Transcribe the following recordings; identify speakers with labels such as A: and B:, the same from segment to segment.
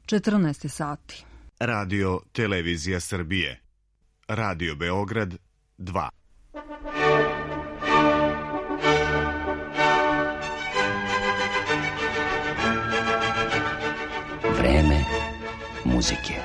A: 14 sati.
B: Radio Televizija Srbije. Radio Beograd 2.
C: Vreme muzike.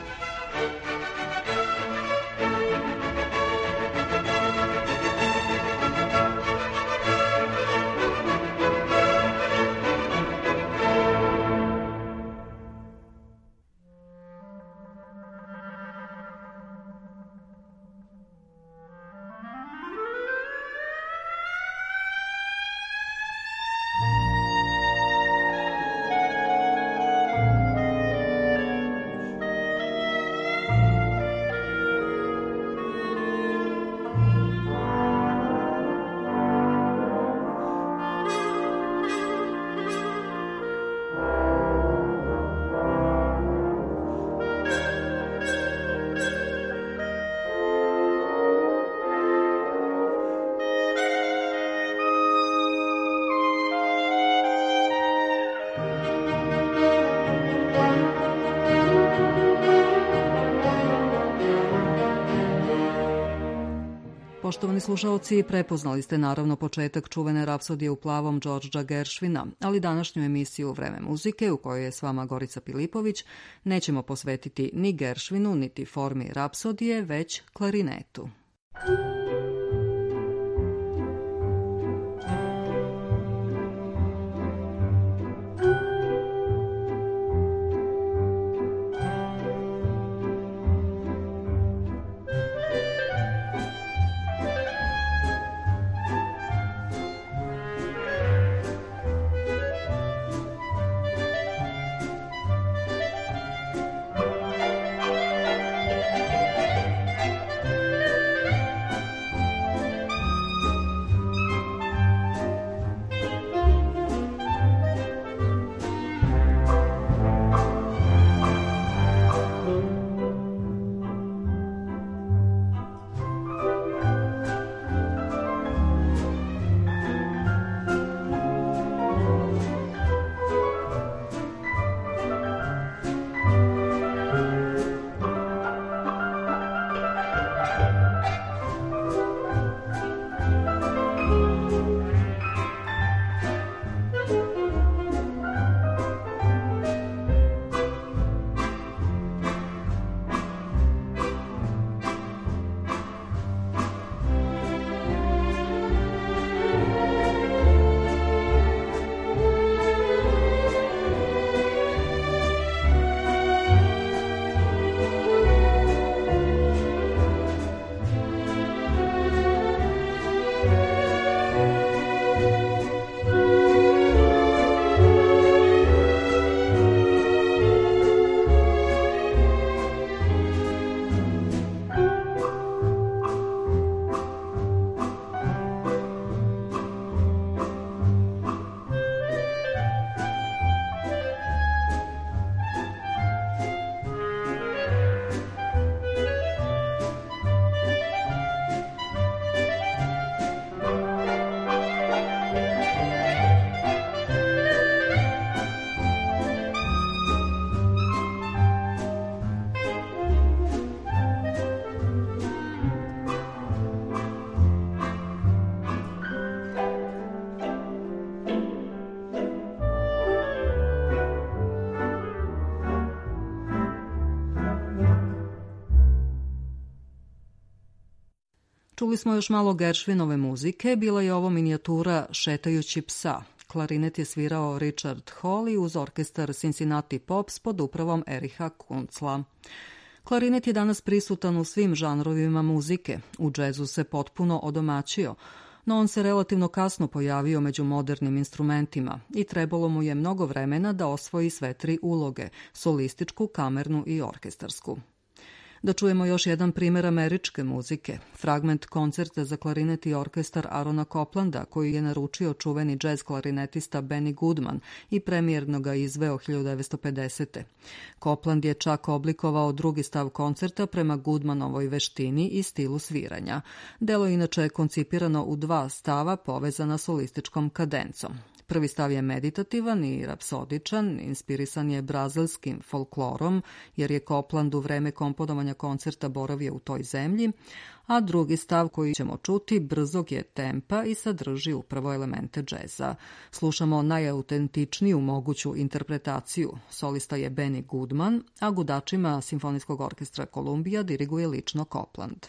A: Poštovani slušaoci, prepoznali ste naravno početak čuvene rapsodije u plavom Đorđa Geršvina, ali današnju emisiju Vreme muzike, u kojoj je s vama Gorica Pilipović, nećemo posvetiti ni Geršvinu, niti formi rapsodije, već klarinetu. Čuli smo još malo Geršvinove muzike, bila je ovo minijatura Šetajući psa. Klarinet je svirao Richard Hawley uz orkestar Cincinnati Pops pod upravom Eriha Kunzla. Klarinet je danas prisutan u svim žanrovima muzike. U džezu se potpuno odomaćio, no on se relativno kasno pojavio među modernim instrumentima i trebalo mu je mnogo vremena da osvoji sve tri uloge, solističku, kamernu i orkestarsku. Da čujemo još jedan primjer američke muzike, fragment koncerta za klarinet i orkestar Arona Coplanda, koji je naručio čuveni džez klarinetista Benny Goodman i premijerno ga izveo 1950. Copland je čak oblikovao drugi stav koncerta prema Goodmanovoj veštini i stilu sviranja. Delo inače je koncipirano u dva stava povezana solističkom kadencom. Prvi stav je meditativan i rapsodičan, inspirisan je brazilskim folklorom, jer je Copland u vreme komponovanja koncerta boravio u toj zemlji, a drugi stav koji ćemo čuti brzog je tempa i sadrži upravo elemente džeza. Slušamo najautentičniju moguću interpretaciju. Solista je Benny Goodman, a gudačima Simfonijskog orkestra Columbia diriguje lično Copland.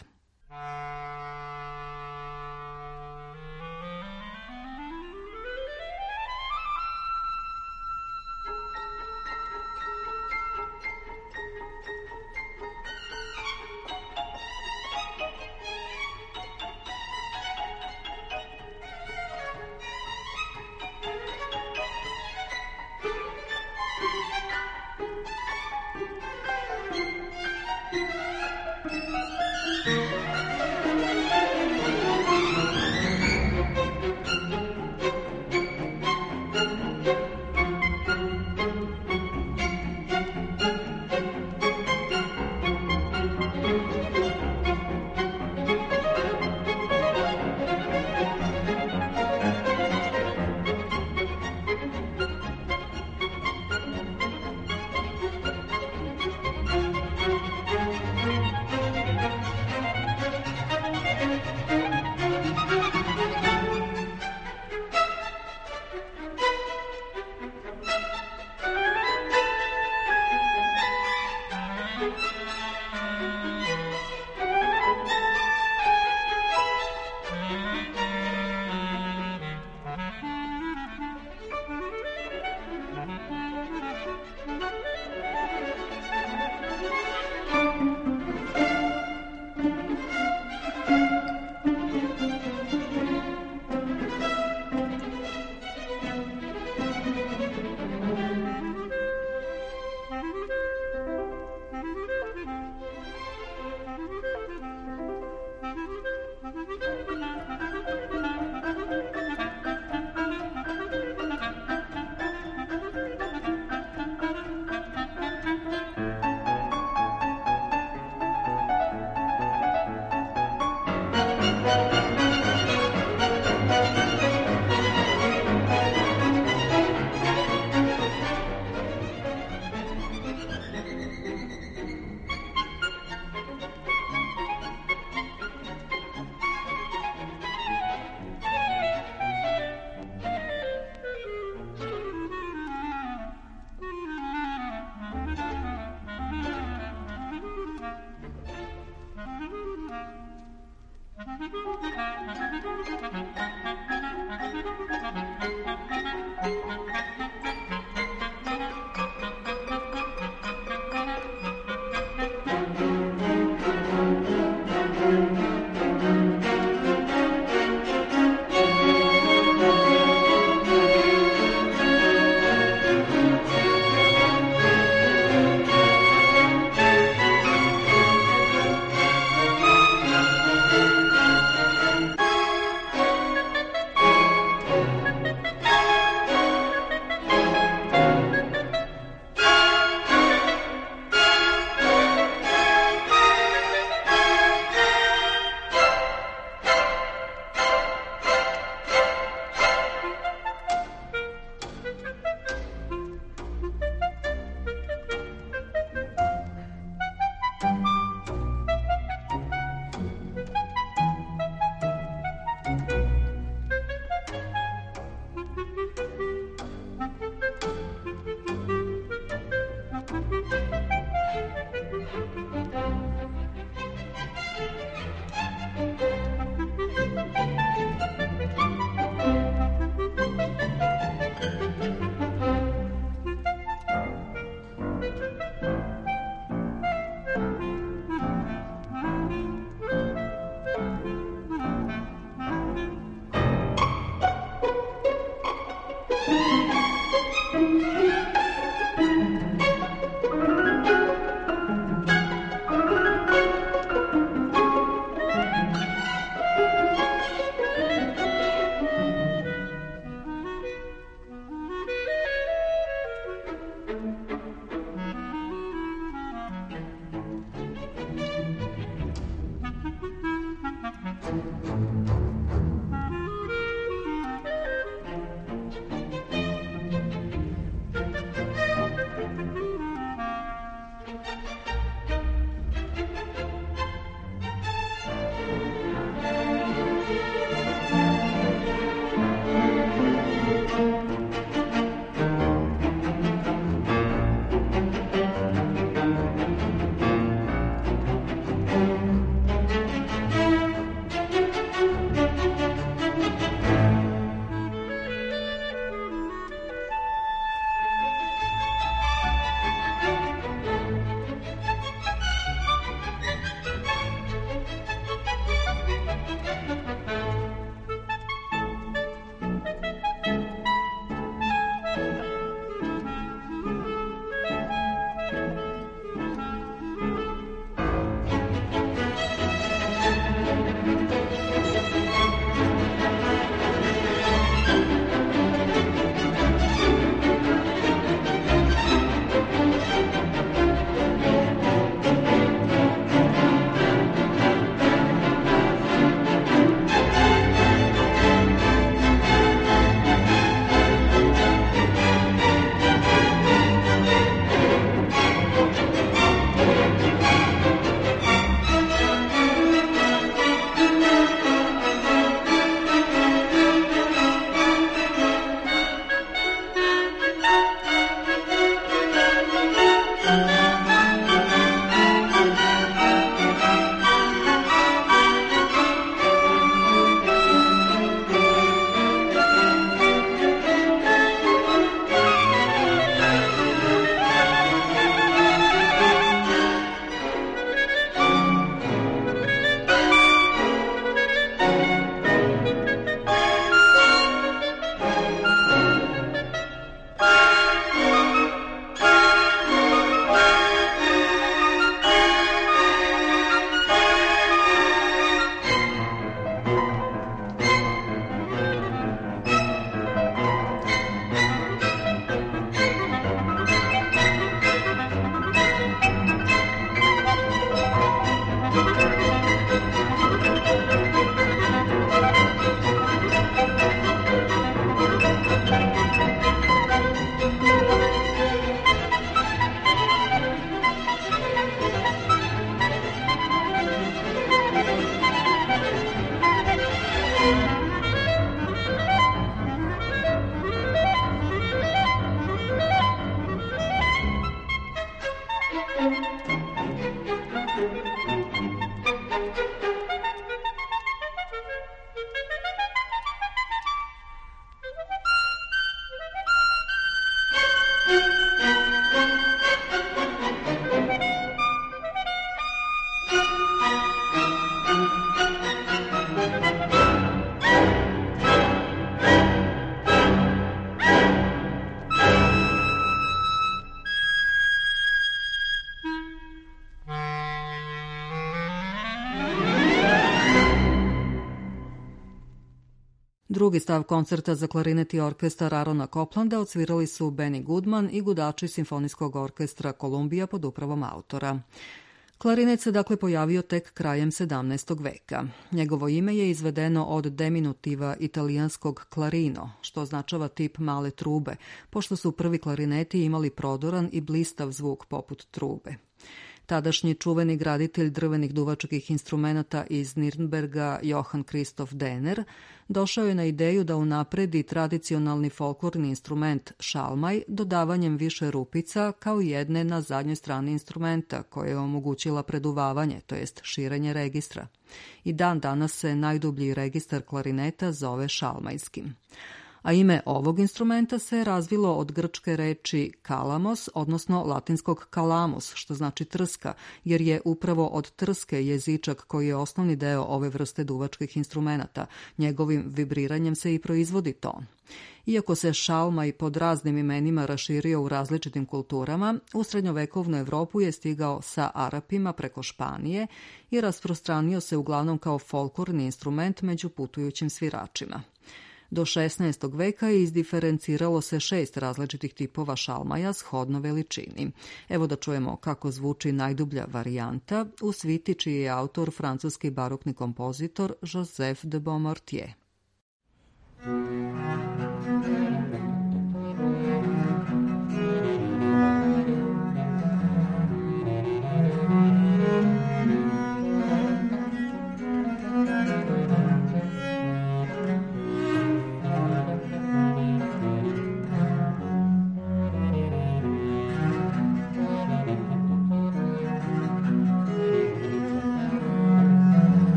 A: Drugi stav koncerta za klarinet i orkestar Arona Coplanda odsvirali su Benny Goodman i gudači Simfonijskog orkestra Kolumbija pod upravom autora. Klarinet se dakle pojavio tek krajem 17. veka. Njegovo ime je izvedeno od deminutiva italijanskog clarino, što označava tip male trube, pošto su prvi klarineti imali prodoran i blistav zvuk poput trube. Tadašnji čuveni graditelj drvenih duvačkih instrumenata iz Nirnberga Johann Christoph Denner došao je na ideju da unapredi tradicionalni folklorni instrument šalmaj dodavanjem više rupica kao jedne na zadnjoj strani instrumenta koja je omogućila preduvavanje, to jest širenje registra. I dan danas se najdublji registar klarineta zove šalmajskim. A ime ovog instrumenta se razvilo od grčke reči kalamos, odnosno latinskog kalamus, što znači trska, jer je upravo od trske jezičak koji je osnovni deo ove vrste duvačkih instrumenata. Njegovim vibriranjem se i proizvodi ton. Iako se šalmaj pod raznim imenima raširio u različitim kulturama, u srednjovekovnu Evropu je stigao sa Arapima preko Španije i rasprostranio se uglavnom kao folklorni instrument među putujućim sviračima. Do 16. veka je izdiferenciralo se 6 različitih tipova šalmaja shodno veličini. Evo da čujemo kako zvuči najdublja varijanta u sviti čiji je autor francuski barokni kompozitor Joseph de Beaumartier.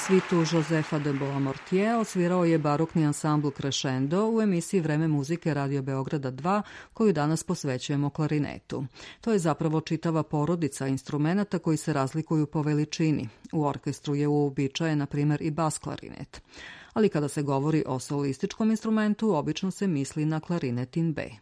A: Svitu Josefa de Beaumortier osvirao je barokni ansambl Crescendo u emisiji Vreme muzike Radio Beograda 2, koju danas posvećujemo klarinetu. To je zapravo čitava porodica instrumenata koji se razlikuju po veličini. U orkestru je uobičajen, na primjer, i bas klarinet. Ali kada se govori o solističkom instrumentu, obično se misli na klarinet in B.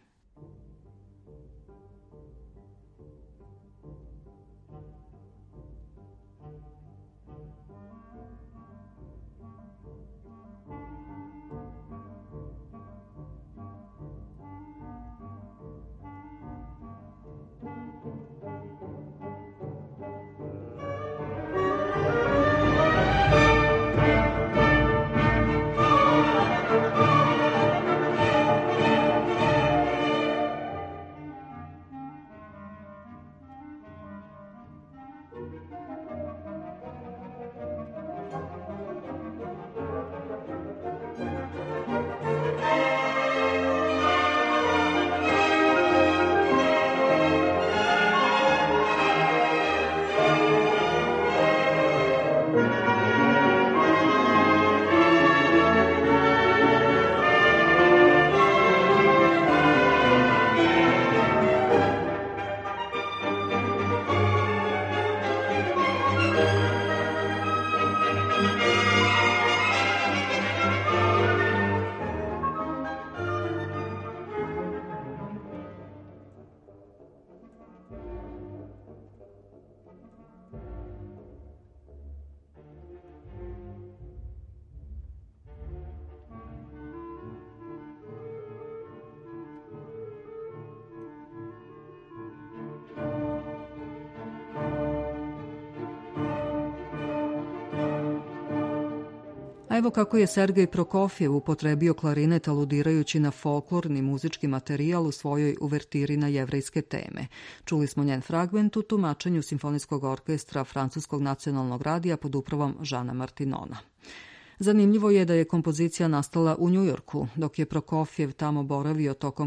A: A evo kako je Sergej Prokofjev upotrebio klarinet aludirajući na folklorni muzički materijal u svojoj uvertiri na jevrejske teme. Čuli smo njen fragment u tumačenju Simfonijskog orkestra Francuskog nacionalnog radija pod upravom Žana Martinona. Zanimljivo je da je kompozicija nastala u Njujorku, dok je Prokofjev tamo boravio tokom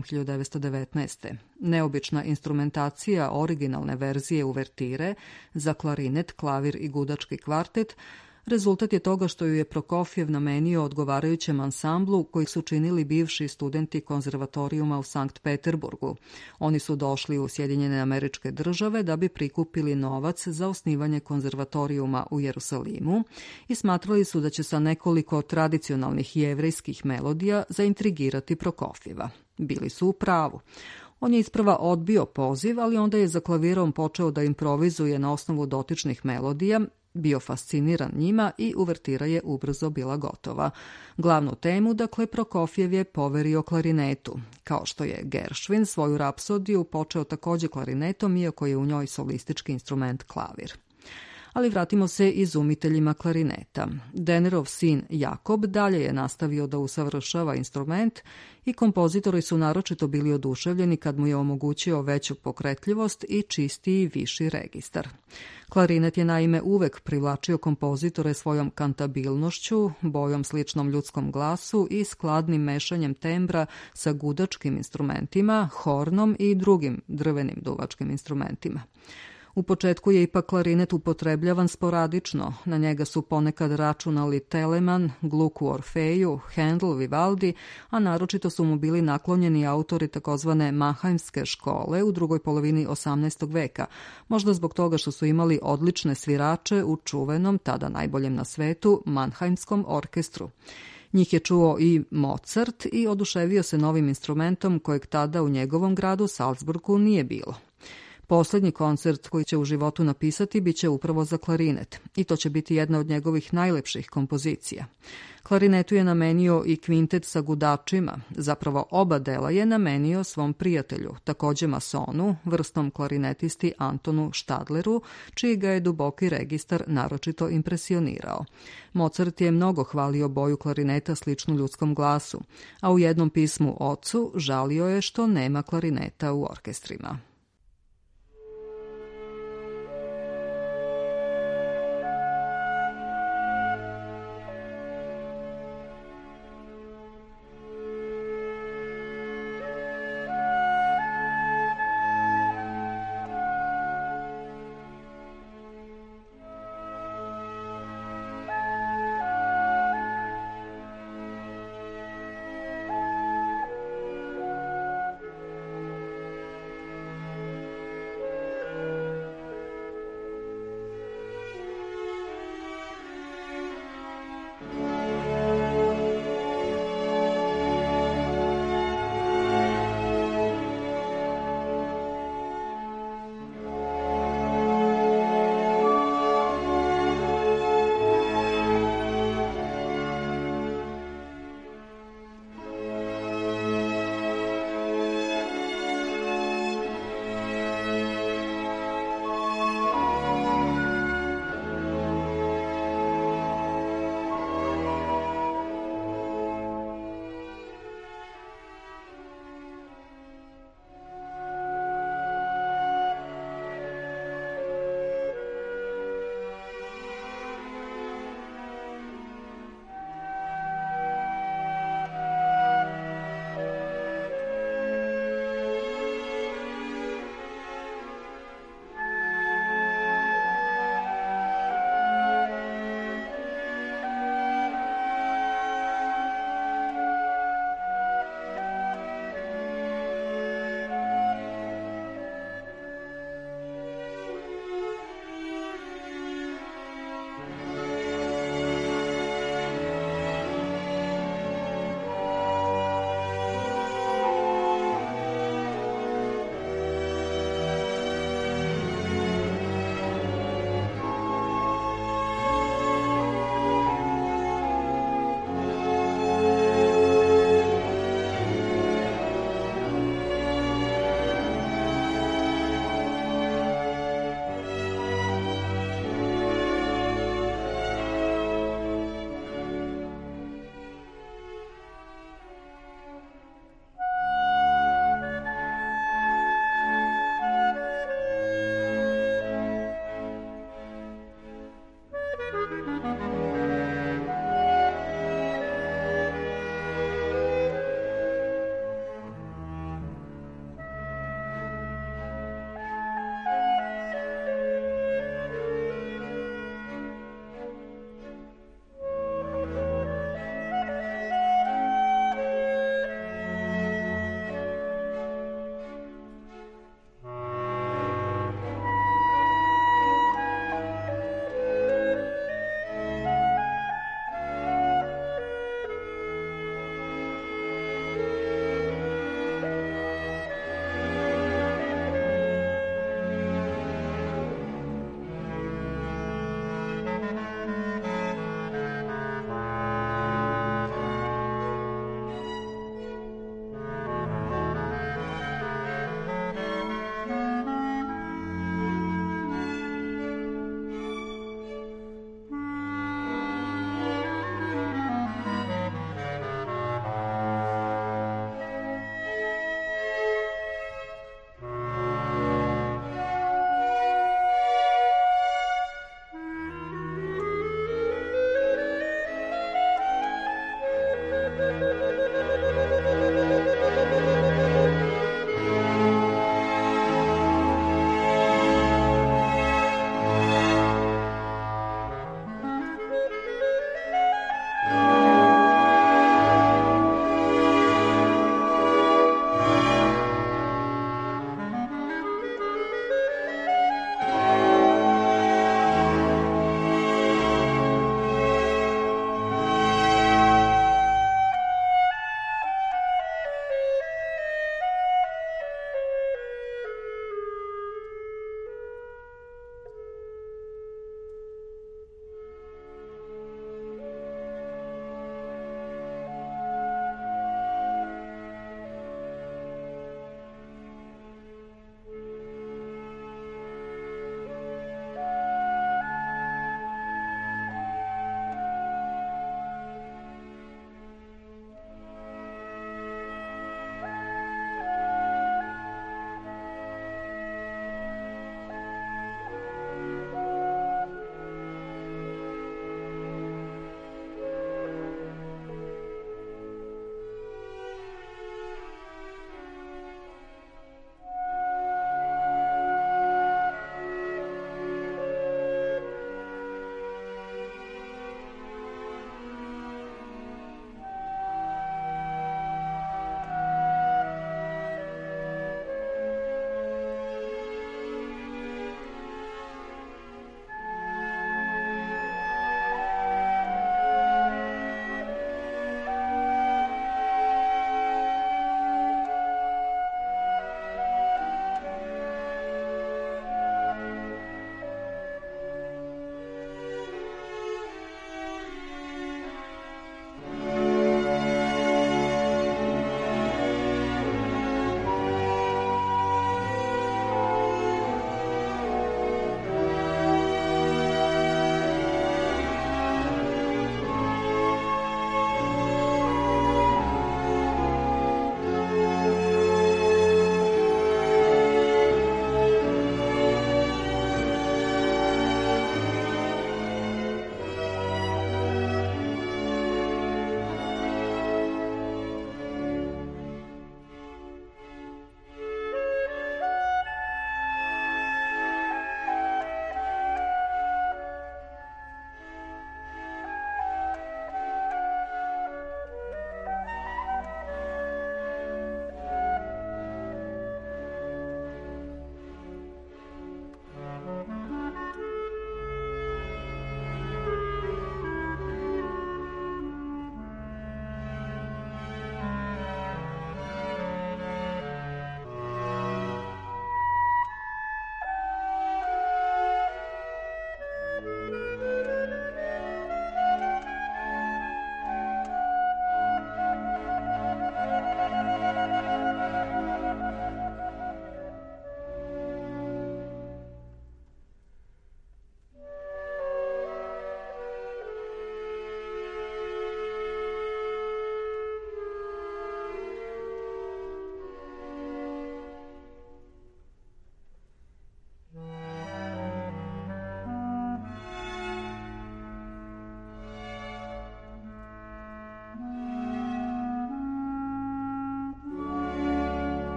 A: 1919. Neobična instrumentacija originalne verzije uvertire za klarinet, klavir i gudački kvartet rezultat je toga što ju je Prokofjev namenio odgovarajućem ansamblu koji su činili bivši studenti konzervatorijuma u Sankt Peterburgu. Oni su došli u Sjedinjene Američke Države da bi prikupili novac za osnivanje konzervatorijuma u Jerusalimu i smatrali su da će sa nekoliko tradicionalnih jevrejskih melodija zaintrigirati Prokofjeva. Bili su u pravu. On je isprva odbio poziv, ali onda je za klavirom počeo da improvizuje na osnovu dotičnih melodija, bio fasciniran njima i uvertira je ubrzo bila gotova. Glavnu temu, dakle, Prokofjev je poverio klarinetu. Kao što je Gershwin svoju rapsodiju počeo također klarinetom, iako je u njoj solistički instrument klavir. Ali vratimo se izumiteljima klarineta. Denerov sin Jakob dalje je nastavio da usavršava instrument i kompozitori su naročito bili oduševljeni kad mu je omogućio veću pokretljivost i čistiji viši registar. Klarinet je naime uvek privlačio kompozitore svojom kantabilnošću, bojom sličnom ljudskom glasu i skladnim mešanjem tembra sa gudačkim instrumentima, hornom i drugim drvenim duvačkim instrumentima. U početku je ipak klarinet upotrebljavan sporadično, na njega su ponekad računali Telemann, Gluck u Orfeju, Handel, Vivaldi, a naročito su mu bili naklonjeni autori takozvane Mannheimske škole u drugoj polovini 18. veka, možda zbog toga što su imali odlične svirače u čuvenom, tada najboljem na svetu, Mannheimskom orkestru. Njih je čuo i Mozart i oduševio se novim instrumentom kojeg tada u njegovom gradu Salzburgu nije bilo. Poslednji koncert koji će u životu napisati biće upravo za klarinet i to će biti jedna od njegovih najlepših kompozicija. Klarinetu je namenio i kvintet sa gudačima, zapravo oba dela je namenio svom prijatelju, također masonu, vrsnom klarinetisti Antonu Štadleru, čiji ga je duboki registar naročito impresionirao. Mozart je mnogo hvalio boju klarineta sličnu ljudskom glasu, a u jednom pismu ocu žalio je što nema klarineta u orkestrima.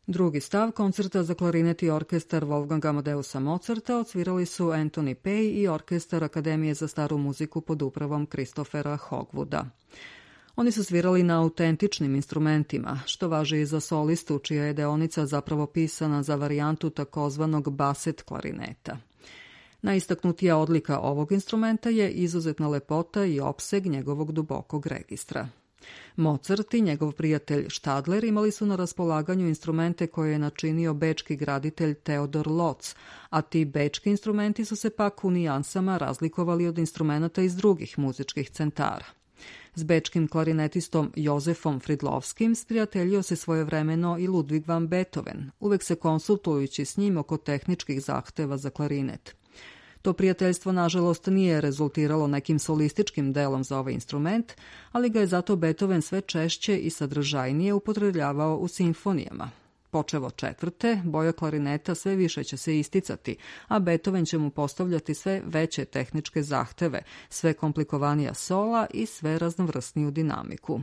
A: Drugi stav koncerta za klarinet i orkestar Wolfganga Amadeusa Mozarta odsvirali su Anthony Pay i orkestar Akademije za staru muziku pod upravom Christophera Hogwooda. Oni su svirali na autentičnim instrumentima, što važi i za solistu, čija je deonica zapravo pisana za varijantu takozvanog baset klarineta. Najistaknutija odlika ovog instrumenta je izuzetna lepota i opseg njegovog dubokog registra. Mozart i njegov prijatelj Stadler imali su na raspolaganju instrumente koje je načinio bečki graditelj Theodor Lotz, a ti bečki instrumenti su se pak u nijansama razlikovali od instrumenata iz drugih muzičkih centara. S bečkim klarinetistom Jozefom Fridlovskim sprijateljio se svojevremeno i Ludwig van Beethoven, uvek se konsultujući s njim oko tehničkih zahteva za klarinet. To prijateljstvo, nažalost, nije rezultiralo nekim solističkim delom za ovaj instrument, ali ga je zato Beethoven sve češće i sadržajnije upotrebljavao u simfonijama. Počev od četvrte, boja klarineta sve više će se isticati, a Beethoven će mu postavljati sve veće tehničke zahteve, sve komplikovanija sola i sve raznovrsniju dinamiku.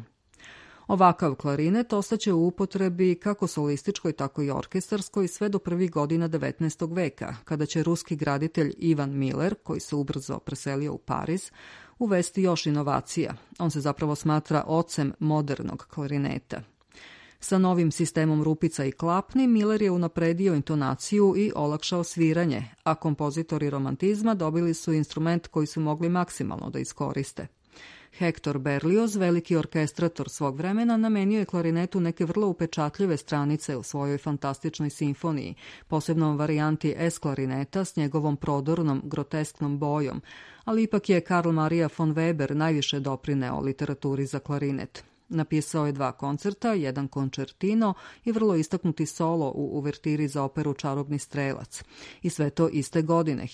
A: Ovakav klarinet ostaće u upotrebi kako solističkoj, tako i orkestarskoj sve do prvih godina 19. veka, kada će ruski graditelj Ivan Miller, koji se ubrzo preselio u Pariz, uvesti još inovacija. On se zapravo smatra ocem modernog klarineta. Sa novim sistemom rupica i klapni, Miller je unapredio intonaciju i olakšao sviranje, a kompozitori romantizma dobili su instrument koji su mogli maksimalno da iskoriste. Hector Berlioz, veliki orkestrator svog vremena, namenio je klarinetu neke vrlo upečatljive stranice u svojoj fantastičnoj simfoniji, posebno varijanti S-klarineta s njegovom prodornom, grotesknom bojom, ali ipak je Karl Maria von Weber najviše doprineo literaturi za klarinet. Napisao je 2 koncerta, 1 koncertino i vrlo istaknuti solo u uvertiri za operu Čarobni strelac. I sve to iste godine,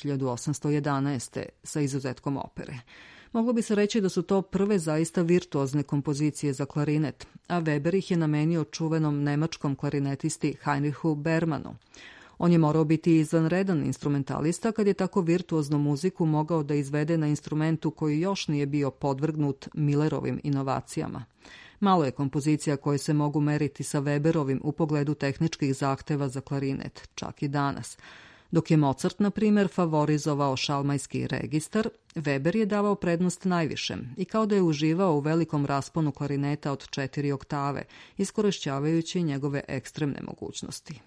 A: 1811. sa izuzetkom opere. Moglo bi se reći da su to prve zaista virtuozne kompozicije za klarinet, a Weber ih je namenio čuvenom nemačkom klarinetisti Heinrichu Bermanu. On je morao biti izvanredan instrumentalista kad je tako virtuoznu muziku mogao da izvede na instrumentu koji još nije bio podvrgnut Millerovim inovacijama. Malo je kompozicija koje se mogu meriti sa Weberovim u pogledu tehničkih zahteva za klarinet, čak i danas. Dok je Mozart, na primjer, favorizovao šalmajski registar, Weber je davao prednost najvišem i kao da je uživao u velikom rasponu klarineta od 4 oktave, iskorišćavajući njegove ekstremne mogućnosti.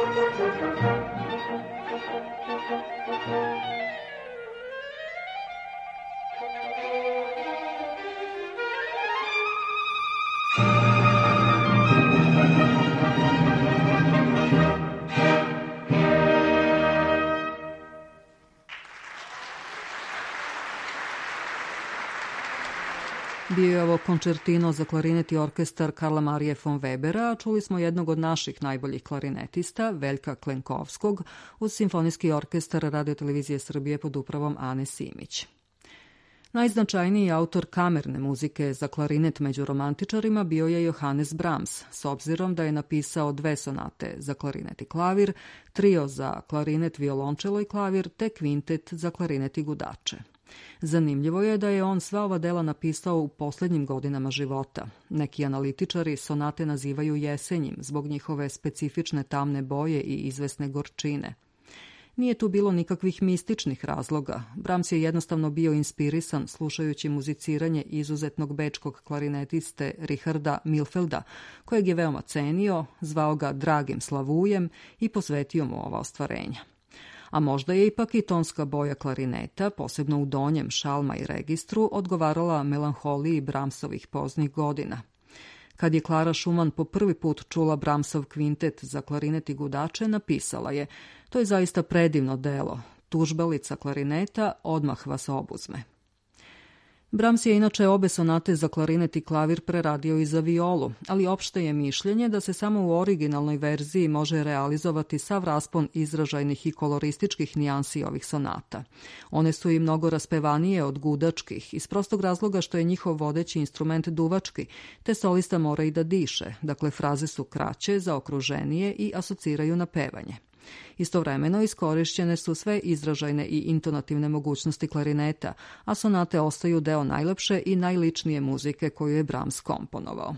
A: Bio je ovo koncertino za klarinet i orkestar Karla Marije von Webera, a čuli smo jednog od naših najboljih klarinetista, Veljka Klenkovskog, uz Simfonijski orkestar Radiotelevizije Srbije pod upravom Ane Simić. Najznačajniji autor kamerne muzike za klarinet među romantičarima bio je Johannes Brahms, s obzirom da je napisao 2 sonate za klarinet i klavir, trio za klarinet, violončelo i klavir, te kvintet za klarinet i gudače. Zanimljivo je da je on sva ova dela napisao u poslednjim godinama života. Neki analitičari sonate nazivaju jesenjim zbog njihove specifične tamne boje i izvesne gorčine. Nije tu bilo nikakvih mističnih razloga. Brahms je jednostavno bio inspirisan slušajući muziciranje izuzetnog bečkog klarinetiste Richarda Milfelda, kojeg je veoma cenio, zvao ga dragim Slavujem i posvetio mu ova ostvarenja. A možda je ipak i tonska boja klarineta, posebno u donjem, šalma i registru, odgovarala melanholiji Brahmsovih poznih godina. Kad je Klara Schumann po prvi put čula Brahmsov kvintet za klarinet i gudače, napisala je: "To je zaista predivno delo. Tužbalica klarineta odmah vas obuzme." Brahms je inače obe sonate za klarinet i klavir preradio i za violu, ali opšte je mišljenje da se samo u originalnoj verziji može realizovati sav raspon izražajnih i kolorističkih nijansi ovih sonata. One su i mnogo raspevanije od gudačkih, iz prostog razloga što je njihov vodeći instrument duvački, te solista mora i da diše, dakle fraze su kraće, zaokruženije i asociraju na pevanje. Istovremeno iskorišćene su sve izražajne i intonativne mogućnosti klarineta, a sonate ostaju deo najlepše i najličnije muzike koju je Brahms komponovao.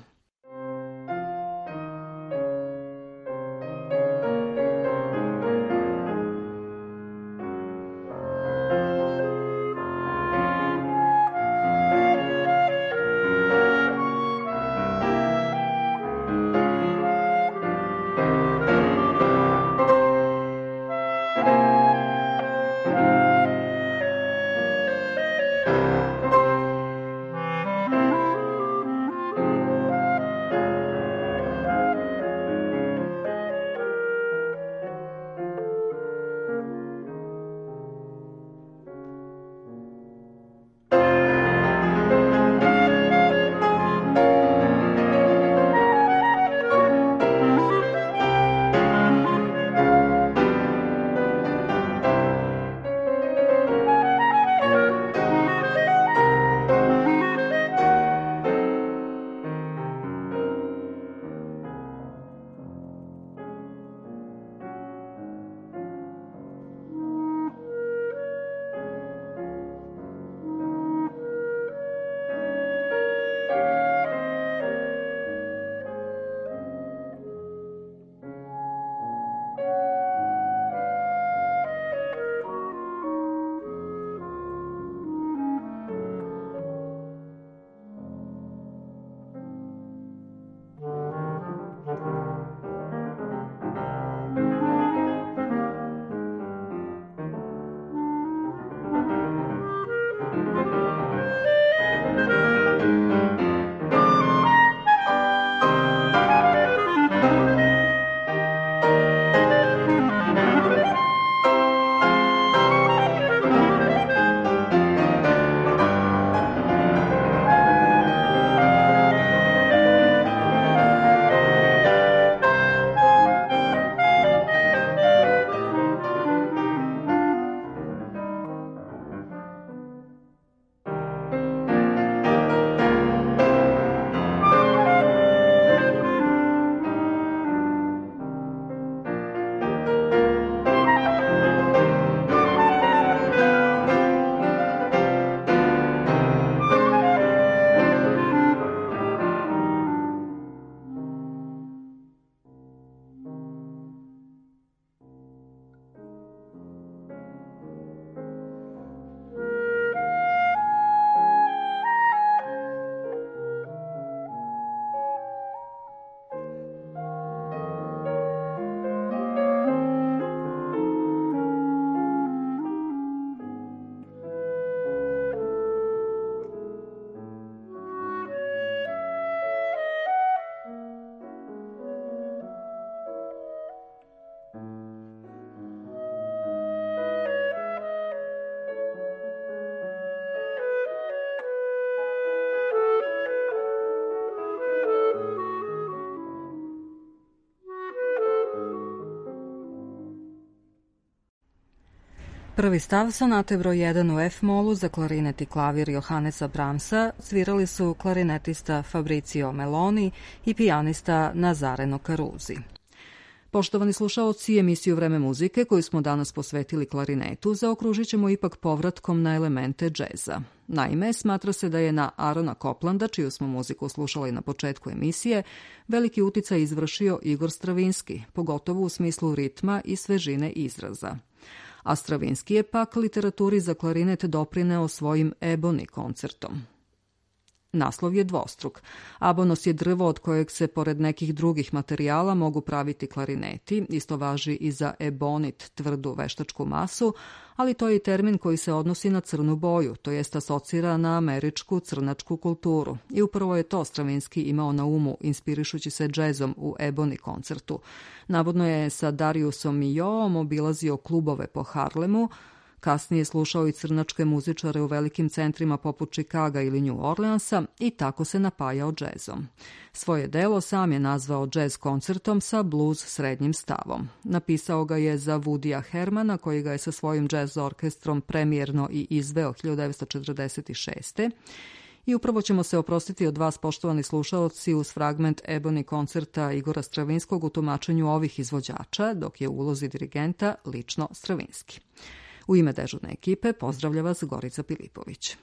A: Prvi stav sonate broj 1 u F-molu za klarinet i klavir Johannesa Brahmsa svirali su klarinetista Fabrizio Meloni i pijanista Nazareno Carusi. Poštovani slušaoci, emisiju Vreme muzike koju smo danas posvetili klarinetu zaokružit ćemo ipak povratkom na elemente džeza. Naime, smatra se da je na Arona Coplanda, čiju smo muziku slušali na početku emisije, veliki uticaj izvršio Igor Stravinski, pogotovo u smislu ritma i svežine izraza. A Stravinski je pak literaturi za klarinet doprineo svojim Ebony koncertom. Naslov je dvostruk. Abonos je drvo od kojeg se pored nekih drugih materijala mogu praviti klarineti, isto važi i za ebonit, tvrdu veštačku masu, ali to je i termin koji se odnosi na crnu boju, to jest asocira na američku crnačku kulturu. I upravo je to Stravinski imao na umu, inspirišući se džezom u Ebony koncertu. Navodno je sa Dariusom i Joom obilazio klubove po Harlemu, kasnije slušao i crnačke muzičare u velikim centrima poput Chicaga ili New Orleansa i tako se napajao džezom. Svoje delo sam je nazvao džez koncertom sa blues srednjim stavom. Napisao ga je za Woodya Hermana, koji ga je sa svojim džez orkestrom premijerno i izveo 1946. I upravo ćemo se oprostiti od vas, poštovani slušaoci, uz fragment Ebony koncerta Igora Stravinskog u tumačenju ovih izvođača, dok je u ulozi dirigenta lično Stravinski. U ime dežurne ekipe pozdravlja vas Gorica Pilipović.